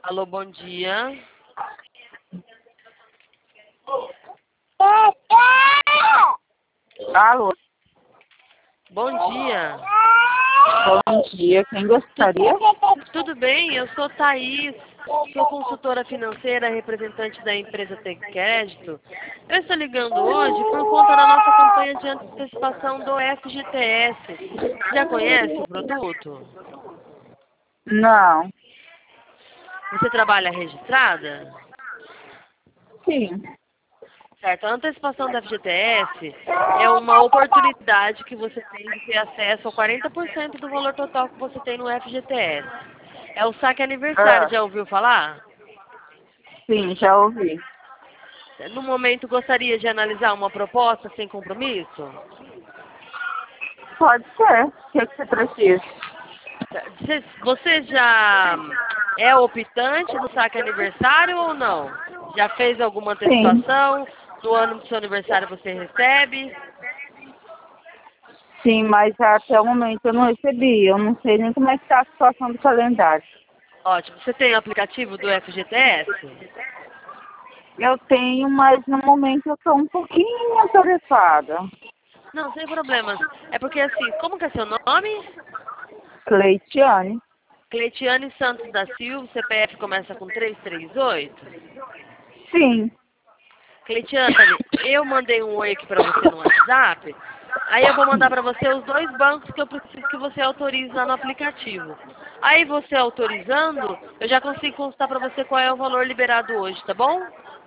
Alô, bom dia. Alô, Bom dia. bom dia. Quem gostaria? Tudo bem? Eu sou Thaís, sou consultora financeira, representante da empresa Tem Crédito. Eu estou ligando hoje por conta da nossa campanha de antecipação do FGTS. Você já conhece o produto? Não. Você trabalha registrada? Sim. Certo, a antecipação da FGTS é uma oportunidade que você tem de ter acesso a 40% do valor total que você tem no FGTS. É o saque aniversário, Ah, já ouviu falar? sim, já ouvi. No momento, gostaria de analisar uma proposta sem compromisso? Pode ser. O que você precisa? Você já é optante do saque aniversário ou não? Já fez alguma Sim. antecipação? No ano do seu aniversário você recebe? Sim, mas até o momento eu não recebi. Eu não sei nem como é que está a situação do calendário. Ótimo. Você tem o aplicativo do FGTS? Eu tenho, mas no momento eu estou um pouquinho atarefada. Não, sem problemas. É porque assim, como que é seu nome? Cleitiane? Cleitiane Santos da Silva, CPF começa com 338. Sim. Cleitiane, eu mandei um oi aqui pra você no WhatsApp. Aí eu vou mandar pra você os dois bancos que eu preciso que você autorize lá no aplicativo. Aí você autorizando, eu já consigo consultar pra você qual é o valor liberado hoje, tá bom?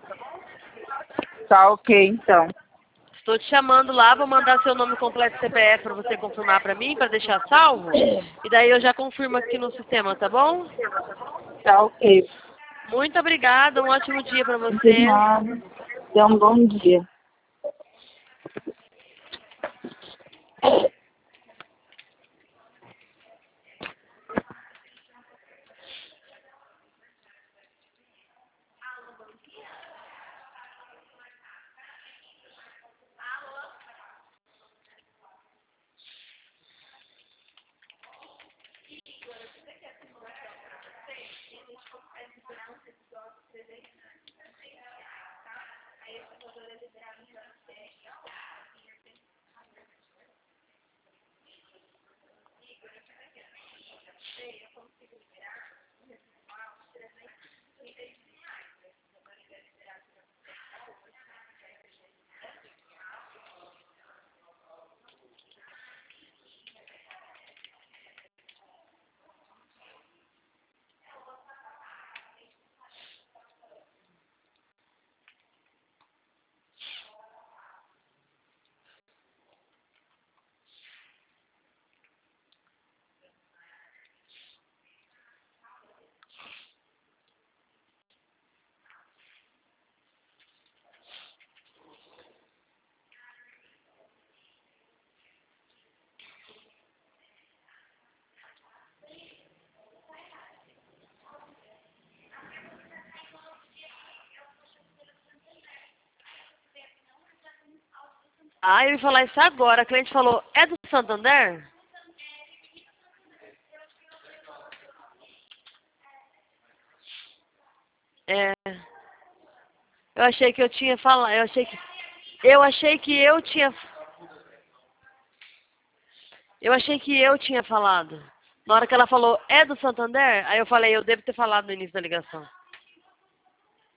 Tá ok, então. Estou te chamando lá, vou mandar seu nome completo e CPF para você confirmar para mim, para deixar salvo. E daí eu já confirmo aqui no sistema, tá bom? Tá ok. Muito obrigada, um ótimo dia para De você. nada. Tenha um bom dia. Ah, eu ia falar isso agora. A cliente falou, é do Santander? É. Eu achei que eu tinha falado, eu achei que eu tinha falado. Na hora que ela falou, é do Santander? Aí eu falei, eu devo ter falado no início da ligação.